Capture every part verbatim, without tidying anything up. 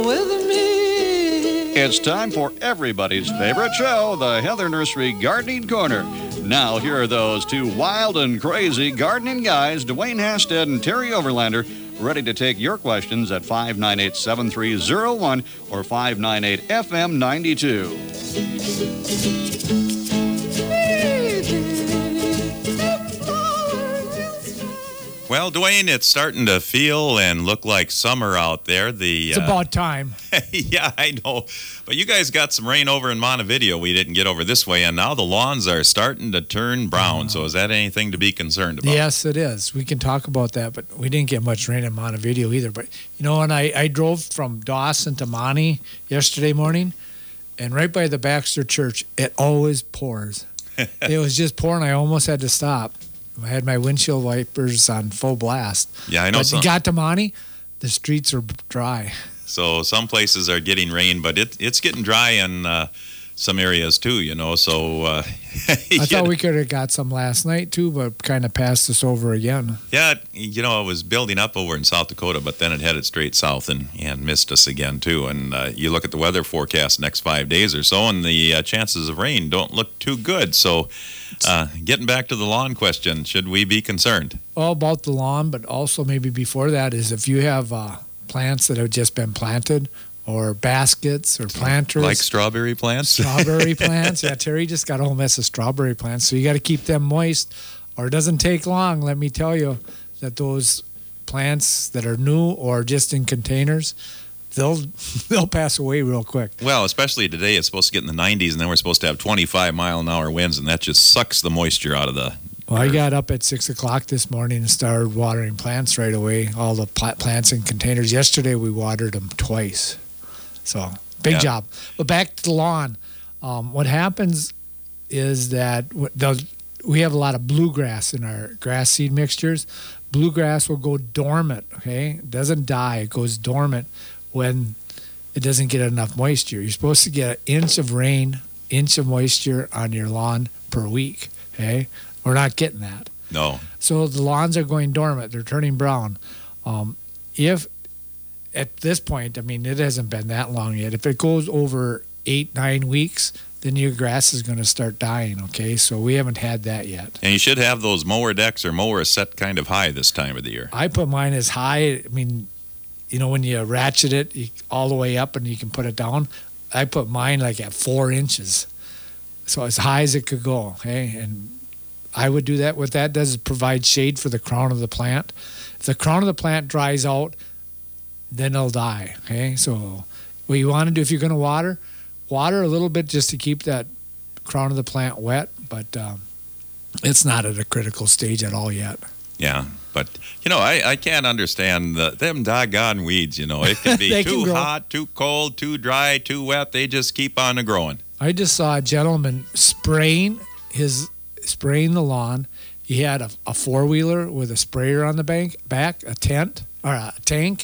with me. It's time for everybody's favorite show, the Heather Nursery Gardening Corner. Now, here are those two wild and crazy gardening guys, Dwayne Hasted and Terry Overlander, ready to take your questions at five nine eight, seven three zero one or five nine eight F M ninety-two. Well, Dwayne, it's starting to feel and look like summer out there. The It's uh, about time. Yeah, I know. But you guys got some rain over in Montevideo we didn't get over this way, and now the lawns are starting to turn brown. Uh, so is that anything to be concerned about? Yes, it is. We can talk about that, but we didn't get much rain in Montevideo either. But, you know, and I, I drove from Dawson to Monte yesterday morning, and right by the Baxter Church, it always pours. It was just pouring. I almost had to stop. I had my windshield wipers on full blast. Yeah, I know. But you got to Monte, the streets are dry. So some places are getting rain, but it, it's getting dry in uh, some areas too, you know. So uh, I thought we could have got some last night too, but kind of passed us over again. Yeah, you know, it was building up over in South Dakota, but then it headed straight south and, and missed us again too. And uh, you look at the weather forecast next five days or so, and the uh, chances of rain don't look too good. So uh, getting back to the lawn question, should we be concerned? All about the lawn, but also maybe before that is if you have uh, plants that have just been planted, or baskets, or planters. Like strawberry plants? Strawberry plants. Yeah, Terry just got a whole mess of strawberry plants. So you got to keep them moist, or it doesn't take long, let me tell you, that those plants that are new or just in containers, they'll they'll pass away real quick. Well, especially today, it's supposed to get in the nineties, and then we're supposed to have twenty-five mile an hour winds, and that just sucks the moisture out of the... Well, I got up at six o'clock this morning and started watering plants right away, all the plants in containers. Yesterday, we watered them twice. So, big yeah. job. But back to the lawn. Um, what happens is that we have a lot of bluegrass in our grass seed mixtures. Bluegrass will go dormant, okay? It doesn't die. It goes dormant when it doesn't get enough moisture. You're supposed to get an inch of rain, inch of moisture on your lawn per week, okay? We're not getting that. No. So the lawns are going dormant. They're turning brown. Um, if... At this point, I mean, it hasn't been that long yet. If it goes over eight, nine weeks, then your grass is going to start dying, okay? So we haven't had that yet. And you should have those mower decks or mowers set kind of high this time of the year. I put mine as high. I mean, you know, when you ratchet it you, all the way up and you can put it down, I put mine like at four inches. So as high as it could go, okay? And I would do that. What that does is provide shade for the crown of the plant. If the crown of the plant dries out, then it'll die, okay? So what you want to do if you're going to water, water a little bit just to keep that crown of the plant wet, but um, it's not at a critical stage at all yet. Yeah, but, you know, I, I can't understand the, them doggone weeds, you know. It can be too hot, too cold, too dry, too wet. They just keep on growing. I just saw a gentleman spraying his spraying the lawn. He had a, a four-wheeler with a sprayer on the bank, back, a tent, or a tank,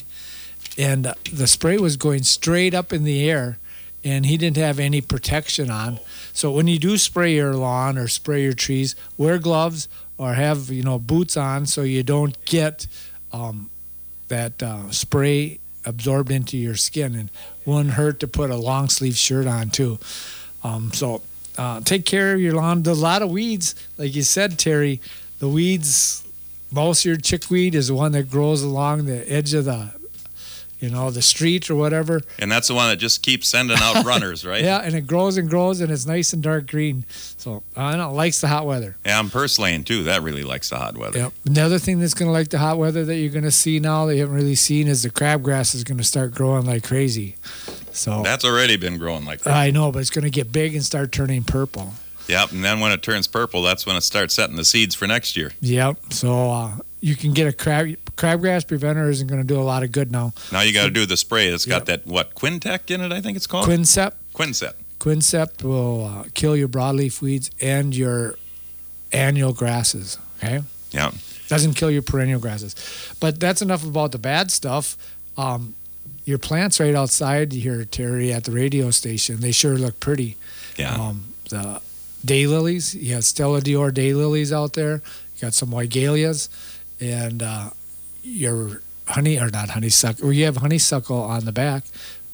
and the spray was going straight up in the air, and he didn't have any protection on. So when you do spray your lawn or spray your trees, wear gloves or have, you know, boots on so you don't get um, that uh, spray absorbed into your skin. And wouldn't hurt to put a long sleeve shirt on too. Um, so uh, take care of your lawn. There's a lot of weeds, like you said, Terry. The weeds, most of your chickweed is the one that grows along the edge of the, you know, the street or whatever. And that's the one that just keeps sending out runners, right? Yeah, and it grows and grows, and it's nice and dark green. So I don't know, it likes the hot weather. Yeah, and purslane, too. That really likes the hot weather. Yep. Another thing that's going to like the hot weather that you're going to see now that you haven't really seen is the crabgrass is going to start growing like crazy. So that's already been growing like crazy. I know, but it's going to get big and start turning purple. Yep, and then when it turns purple, that's when it starts setting the seeds for next year. Yep, so uh, you can get a crab crabgrass preventer isn't going to do a lot of good now. Now you got to do the spray. It's got yep. that, what, Quintec in it, I think it's called? Quincept. Quincept. Quincept will uh, kill your broadleaf weeds and your annual grasses, okay? Yeah. Doesn't kill your perennial grasses. But that's enough about the bad stuff. Um, your plants right outside here, Terry, at the radio station, they sure look pretty. Yeah. Um, the daylilies, you have Stella Dior daylilies out there. You got some Weigelias, and uh, your honey, or not honeysuckle, or you have honeysuckle on the back,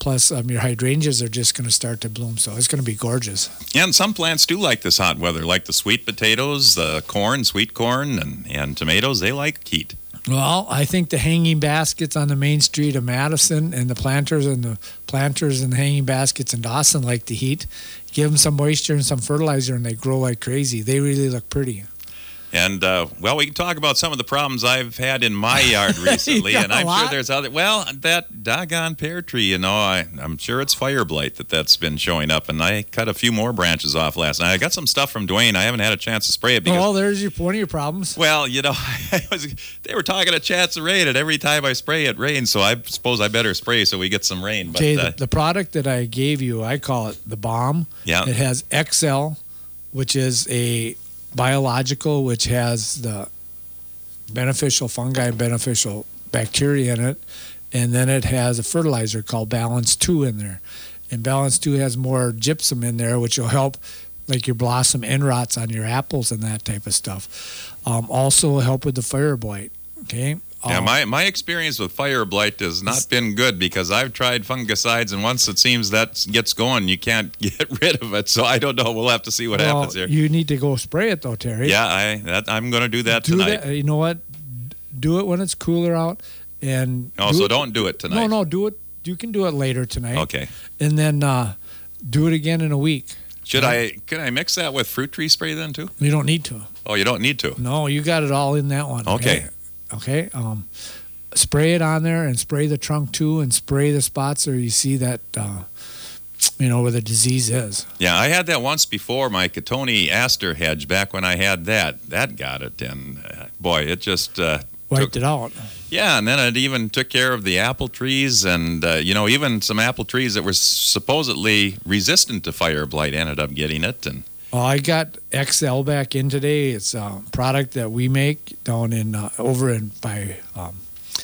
Plus, um, your hydrangeas are just going to start to bloom, so it's going to be gorgeous. And some plants do like this hot weather, like the sweet potatoes, the corn, sweet corn, and, and tomatoes. They like heat. Well, I think the hanging baskets on the main street of Madison and the planters and the planters and the hanging baskets in Dawson like the heat. Give them some moisture and some fertilizer, and they grow like crazy. They really look pretty. And, uh, well, we can talk about some of the problems I've had in my yard recently. got And a I'm lot? sure there's other. Well, that doggone pear tree, you know, I, I'm sure it's fire blight that that's been showing up. And I cut a few more branches off last night. I got some stuff from Dwayne. I haven't had a chance to spray it because. Well, there's your one of your problems. Well, you know, I was, they were talking a chance of rain, and every time I spray, it rains. So I suppose I better spray so we get some rain. But, Okay, uh, the, the product that I gave you, I call it the bomb. Yeah. It has X L, which is a biological, which has the beneficial fungi and beneficial bacteria in it. And then it has a fertilizer called Balance two in there. And Balance two has more gypsum in there, which will help like your blossom end rots on your apples and that type of stuff. Um, also will help with the fire blight. Okay. Yeah, Um, my, my experience with fire blight has not been good because I've tried fungicides, and once it seems that gets going, you can't get rid of it. So I don't know. We'll have to see what well, happens here. You need to go spray it though, Terry. Yeah, I that, I'm going to do that do tonight. that. You know what? Do it when it's cooler out, and Oh, do so it- don't do it tonight. No, no, do it. You can do it later tonight. Okay. And then uh, do it again in a week. Should I? Can I mix that with fruit tree spray then too? You don't need to. Oh, you don't need to. No, you got it all in that one. Okay. Okay. Um, spray it on there and spray the trunk too, and spray the spots where you see that, uh, you know, where the disease is. Yeah, I had that once before, my Catoni aster hedge, back when I had that. That got it, and uh, boy, it just uh, Wiped took, it out. Yeah, and then it even took care of the apple trees, and uh, you know, even some apple trees that were supposedly resistant to fire blight ended up getting it. And Well, I got X L back in today. It's a product that we make down in uh, over in by um,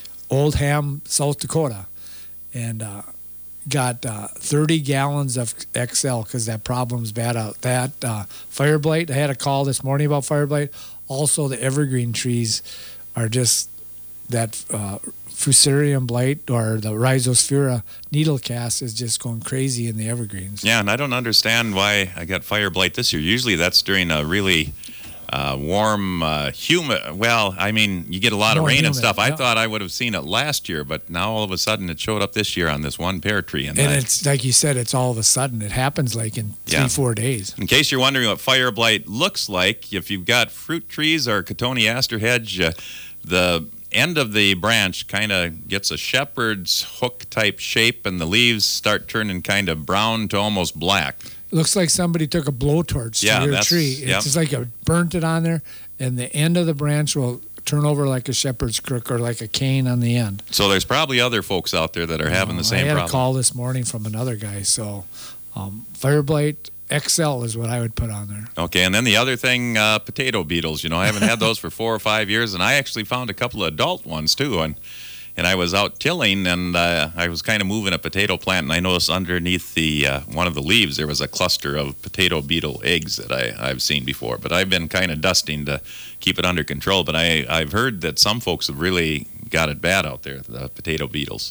Oldham, South Dakota, and uh, got uh, thirty gallons of X L because that problem's bad out. That uh, fire blight. I had a call this morning about fire blight. Also, the evergreen trees are just that uh, fusarium blight, or the Rhizosphaera needle cast is just going crazy in the evergreens. yeah, and I don't understand why I got fire blight this year. Usually that's during a really uh, warm, uh, humid. Well, I mean, you get a lot of More rain and humid, stuff. I yeah. thought I would have seen it last year, but now all of a sudden it showed up this year on this one pear tree. And, And I- it's like you said, it's all of a sudden. It happens like in three, Yeah. four days. in case you're wondering what fire blight looks like, if you've got fruit trees or Catoni aster hedge, uh, the end of the branch kind of gets a shepherd's hook type shape, and the leaves start turning kind of brown to almost black. It looks like somebody took a blowtorch Yeah, to your that's- tree. It's yep. just like you burnt it on there, and the end of the branch will turn over like a shepherd's crook or like a cane on the end. So there's probably other folks out there that are having the Uh, same I had problem. a call this morning from another guy. So um, fire blight X L is what I would put on there. Okay, and then the other thing, uh, potato beetles. You know, I haven't had those for four or five years, and I actually found a couple of adult ones too. And and I was out tilling, and uh, I was kind of moving a potato plant, and I noticed underneath the uh, one of the leaves there was a cluster of potato beetle eggs that I, I've seen before. But I've been kind of dusting to keep it under control. But I I've heard that some folks have really got it bad out there, the potato beetles.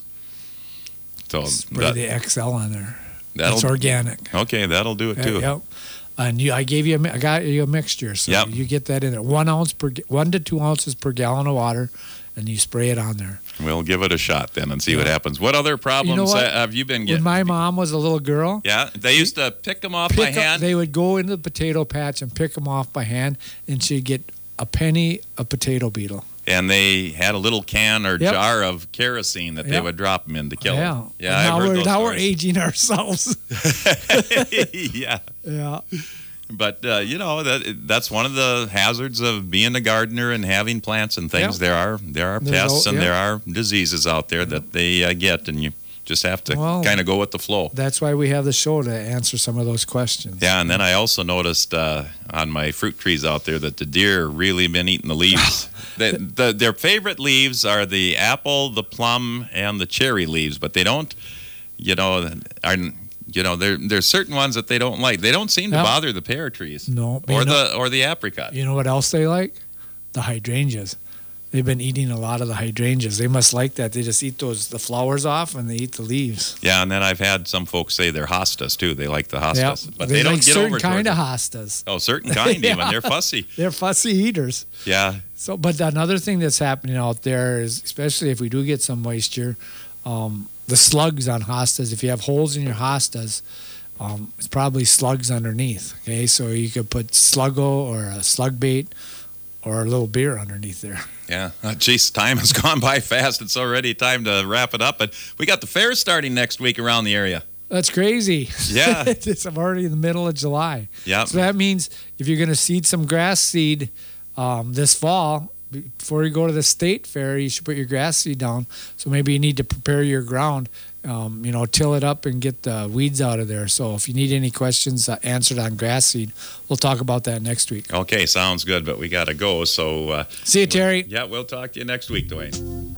So Spray that, the X L on there. that'll It's organic. okay, that'll do it too. Yep. And you, I gave you, a, mi- I got you a mixture, so Yep. you get that in there. One ounce per, ga- one to two ounces per gallon of water, and you spray it on there. We'll give it a shot then and see what Yeah. happens. What other problems what? uh, have you been When getting? my mom was a little girl, Yeah, they used to pick them off by pick up, hand. they would go into the potato patch and pick them off by hand, and she'd get a penny a potato beetle. And they had a little can or Yep. jar of kerosene that they Yep. would drop them in to kill yeah. them. Yeah, And now I've heard we're those now we're stories. aging ourselves. yeah, yeah. but uh, you know that that's one of the hazards of being a gardener and having plants and things. Yep. There are there are There's pests al- and yep. there are diseases out there that they uh, get, and you just have to Well- kind of go with the flow. That's why we have the show to answer some of those questions. Yeah, and then I also noticed uh, on my fruit trees out there that the deer really been eating the leaves. the, the, their favorite leaves are the apple, the plum, and the cherry leaves, but they don't, you know, are you know, there there's certain ones that they don't like. They don't seem to Yep. bother the pear trees No. but or you know, the or the apricot. you know what else they like? The hydrangeas. they've been eating a lot of the hydrangeas. They must like that. They just eat those the flowers off and they eat the leaves. Yeah, and then I've had some folks say they're hostas too. They like the hostas, Yep. but they, they, don't like get certain over kind towards of it. hostas. Oh, certain kind Yeah. even. They're fussy. They're fussy eaters. Yeah. So, but another thing that's happening out there is, especially if we do get some moisture, um, the slugs on hostas. If you have holes in your hostas, um, it's probably slugs underneath. Okay, so you could put sluggo or a slug bait or a little beer underneath there. Yeah. Uh, geez, time has gone by fast. It's already time to wrap it up. But we got the fair starting next week around the area. That's crazy. Yeah. it's I'm already in the middle of July. Yeah. So that means if you're going to seed some grass seed um, this fall, before you go to the state fair, you should put your grass seed down. So maybe you need to prepare your ground, um, you know, till it up and get the weeds out of there. So if you need any questions uh, answered on grass seed, we'll talk about that next week. Okay, sounds good, but we got to go. So, uh, See you, Terry. yeah, we'll talk to you next week, Dwayne.